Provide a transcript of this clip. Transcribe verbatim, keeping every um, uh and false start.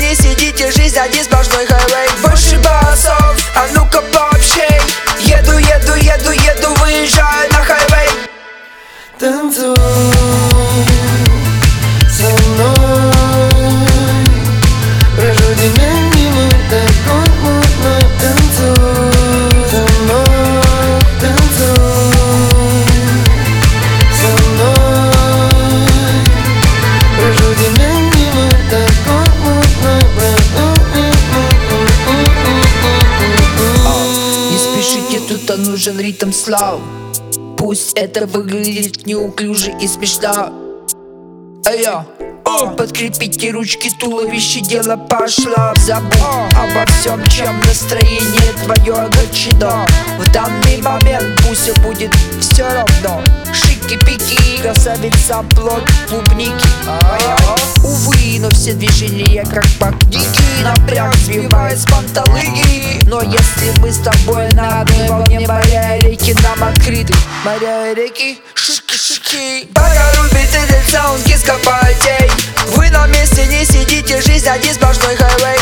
не сидите, жизнь один сплошной хайвей. Больше басов, а ну-ка пообщей. Еду, еду, еду, еду, выезжаю на хайвей. Танцуй со мной, прожуди мимо такой мутной. Танцуй со мной, танцуй со мной, прожуди мимо такой мутной. Не спешите, тут нужен ритм слав. Пусть это выглядит неуклюже и смешно. Эйо, подкрепите ручки, туловище, дело пошло. Забудь обо всем, чем настроение твое огорчено. В данный момент пусть будет все равно. Шики-пики, красавица, плод клубники. Увы, но все движения как магники. Напряг сбивает с панталыги. Но если мы с тобой на одной волне, моря и реки нам открыты. Моря и реки, шики-шики. Пока рубит этот саунд, киска полетей. Вы на месте не сидите, жизнь один сплошной хайвей.